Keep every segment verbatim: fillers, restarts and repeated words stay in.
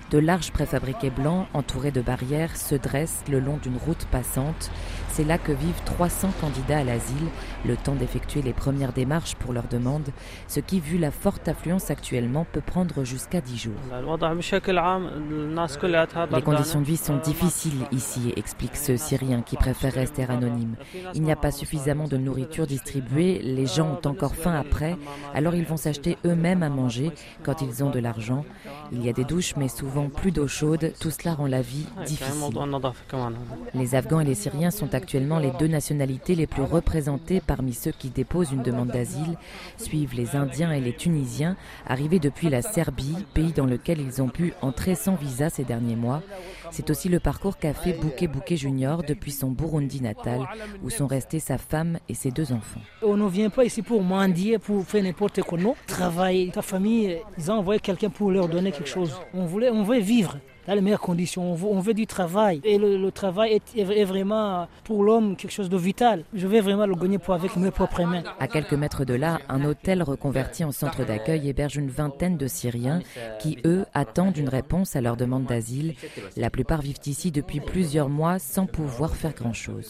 De larges préfabriqués blancs, entourés de barrières, se dressent le long d'une route passante. C'est là que vivent trois cents candidats à l'asile, le temps d'effectuer les premières démarches pour leur demande, ce qui, vu la forte affluence actuellement, peut prendre jusqu'à dix jours. Les conditions de vie sont difficiles ici, explique ce Syrien qui préfère rester anonyme. Il n'y a pas suffisamment de nourriture distribuée, les gens ont encore faim après, alors ils vont s'acheter eux-mêmes à manger quand ils ont de l'argent. Il y a des douches, mais souvent plus d'eau chaude, tout cela rend la vie difficile. Les Afghans et les Syriens sont actuellement les deux nationalités les plus représentées parmi ceux qui déposent une demande d'asile. Suivent les Indiens et les Tunisiens, arrivés depuis la Serbie, pays dans lequel ils ont pu entrer sans visa ces derniers mois. C'est aussi le parcours qu'a fait Bouquet Bouquet Junior depuis son Burundi natal, où sont restés sa femme et ses deux enfants. On ne vient pas ici pour mendier, pour faire n'importe quoi, non. Travailler, ta famille, ils ont envoyé quelqu'un pour leur donner quelque chose. On voulait, on veut vivre dans les meilleures conditions, on veut, on veut du travail. Et le, le travail est, est vraiment pour l'homme quelque chose de vital. Je vais vraiment le gagner pour avec mes propres mains. À quelques mètres de là, un hôtel reconverti en centre d'accueil héberge une vingtaine de Syriens qui, eux, attendent une réponse à leur demande d'asile. La plupart vivent ici depuis plusieurs mois sans pouvoir faire grand-chose.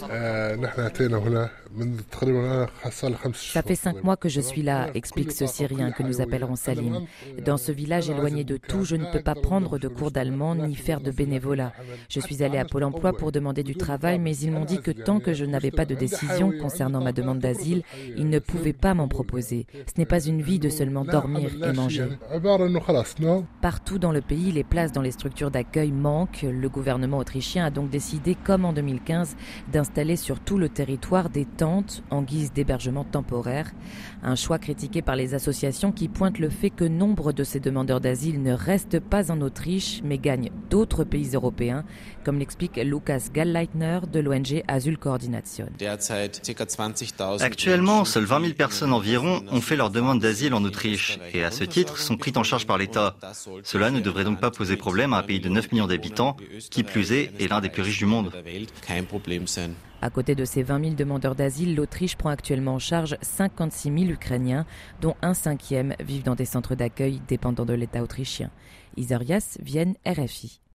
Ça fait cinq mois que je suis là, explique ce Syrien que nous appellerons Salim. Dans ce village éloigné de tout, je ne peux pas prendre de cours d'allemand ni faire de bénévolat. Je suis allé à Pôle emploi pour demander du travail, mais ils m'ont dit que tant que je n'avais pas de décision concernant ma demande d'asile, ils ne pouvaient pas m'en proposer. Ce n'est pas une vie de seulement dormir et manger. Partout dans le pays, les places dans les structures d'accueil manquent. Le gouvernement autrichien a donc décidé, comme en deux mille quinze, d'installer sur tout le territoire des tentes en guise d'hébergement temporaire. Un choix critiqué par les associations qui pointent le fait que nombre de ces demandeurs d'asile ne restent pas en Autriche, mais gagnent d'autres pays européens, comme l'explique Lukas Gallleitner de l'O N G Asyl Coordination. Actuellement, seules vingt mille personnes environ ont fait leur demande d'asile en Autriche et à ce titre sont prises en charge par l'État. Cela ne devrait donc pas poser problème à un pays de neuf millions d'habitants, qui plus est, est l'un des plus riches du monde. À côté de ces vingt mille demandeurs d'asile, l'Autriche prend actuellement en charge cinquante-six mille Ukrainiens, dont un cinquième vivent dans des centres d'accueil dépendant de l'État autrichien. Isarias, Vienne, R F I.